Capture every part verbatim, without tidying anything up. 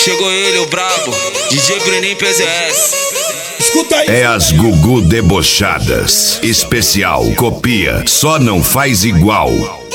Chegou ele, o brabo, D J Breninho P Z S. Escuta aí. É as Gugu debochadas. Especial, copia, só não faz igual.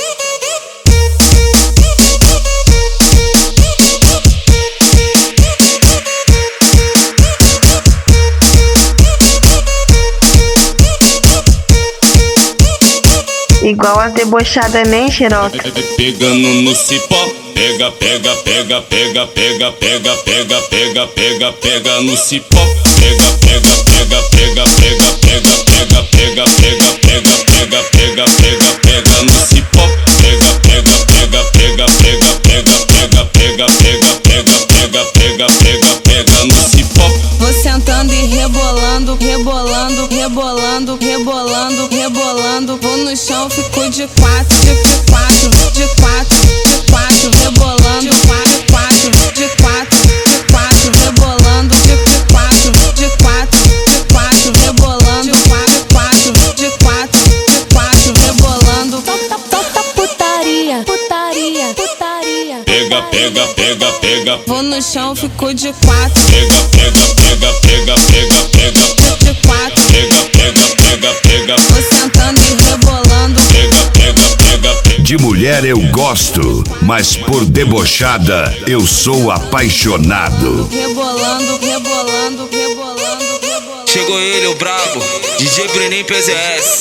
Igual a debochada, nem xeroca. Pegando no cipó, pega, pega, pega, pega, pega, pega, pega, pega, pega, pega no cipó. Pega, pega, pega, pega, pega, pega, pega, pega, pega, pega, pega, pega, pega, pega no cipó. Pega, pega, pega, pega, pega, pega, pega, pega, pega, pega, pega, pega, pega, pega no cipó. Vou sentando e rebolando, rebolando, rebolando, rebolando, rebolando. Vou no chão, fico de quatro, de quatro, de quatro, de quatro, rebolando, de quatro, de quatro, de quatro, rebolando, de quatro, de quatro, de quatro, rebolando, de quatro, de quatro, de quatro, rebolando. Toca putaria, putaria, putaria. Pega, pega, pega, pega. Vou no chão, fico de quatro. Pega, pega, pega, pega, pega, pega. De quatro. Pega, pega, pega, pega. Vou sentando e rebolando. Pega, pega, pega, pega. De mulher eu gosto, mas por debochada eu sou apaixonado. Rebolando, rebolando, rebolando, rebolando. Chegou ele, o brabo, D J Breninho P Z S.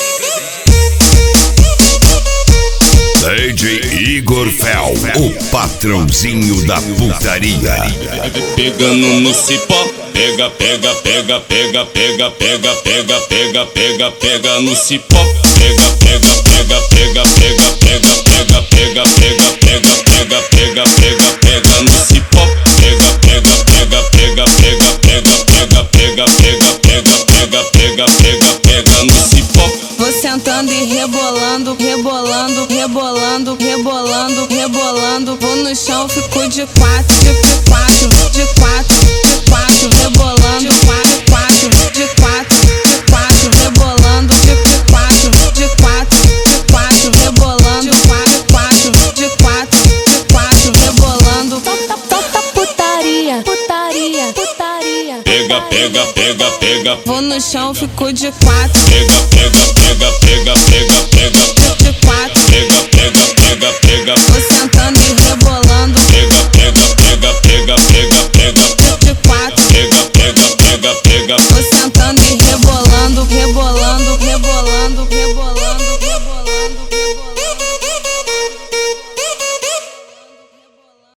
D J Igor Fel, o patrãozinho da putaria. Pegando no cipó, pega, pega, pega, pega, pega, pega, pega, pega, pega, pega no cipó. Pega, pega, pega, pega, pega, pega, pega, pega, pega, pega, pega, pega, pega, pega no cipó. Pega, pega, pega, pega, pega, pega, pega, pega, pega, pega, pega, pega, pega, pega no cipó. Vou sentando e rebolando, rebolando, rebolando, rebolando, rebolando. Vou no chão, fico de quatro, de quatro, de quatro, de quatro, rebolando, de quatro, de quatro, de quatro, rebolando, de quatro, de quatro, de quatro, rebolando, de quatro, de quatro, de quatro, rebolando. Toca putaria, putaria, putaria. Pega, pega, pega, pega. Vou no chão, fico de quatro. Pega, pega, pega, pega, pega, pega. De quatro. Pega, pega, pega, pega. Vou sentando e rebolando. Pega, pega, pega, pega, pega, pega. De quatro. Pega, pega, pega, pega,